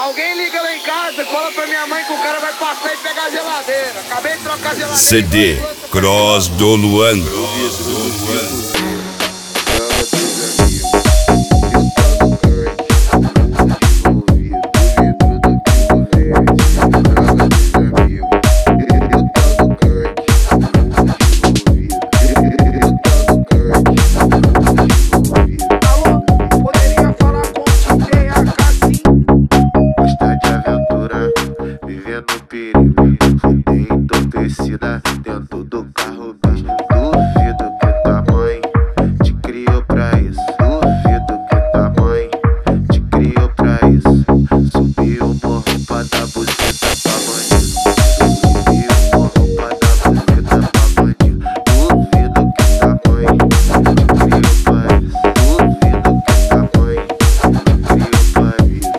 Alguém liga lá em casa, fala pra minha mãe que o cara vai passar e pegar a geladeira. Acabei de trocar a geladeira. CD Cross do Luan. Dentro do carro, bicho. Duvido que tua mãe te criou pra isso. Duvido que tua mãe te criou pra isso. Subiu o morro pra dar buceta pra bandido. Subiu o morro pra dar buceta pra bandido. Duvido que tua mãe te criou pra isso. Duvido que tua mãe te criou pra isso.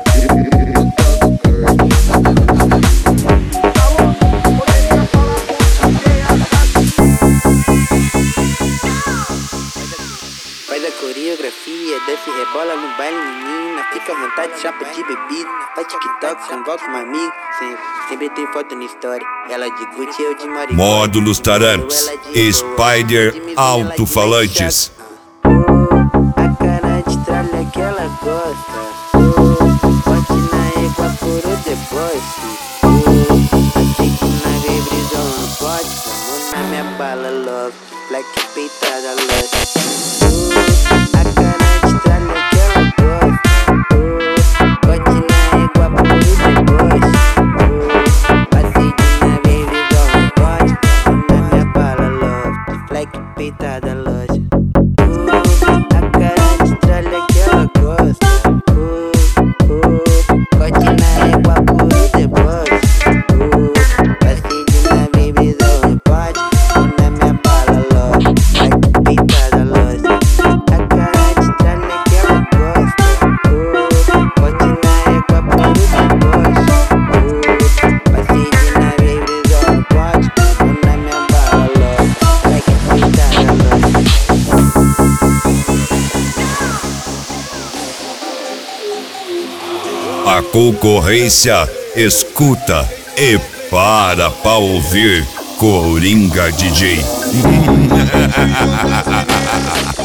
Faz a coreografia, desce e rebola no baile, menina. Fica à vontade, chapa de bebida. Faz TikTok, convoca uma amiga. Sempre tem foto na história. Ela de Gucci, eu de Maria. Módulos Taramps, Spider Alto-Falantes. A cara de tralha que ela gosta. Bote na égua por o deboche. Achei que na revisão não pode. Mão na minha bala, love. Black peitada, love. A cara de tralha que ela gosta. Bote na égua por o deboche. Passei de na revisão não pode. Mão na minha bala, love. Black peitada, loja. A cara de tralha que ela gosta. Bote na égua por o deboche. Passei de na revisão não pode. Mão na minha bala, love. Black peitada, loja. A cara de tralha que ela gosta. Bote na égua por o deboche. Passei de na revisão não pode. Mão na minha bala, love. Black peitada, loja. A concorrência escuta e para pra ouvir Coringa DJ.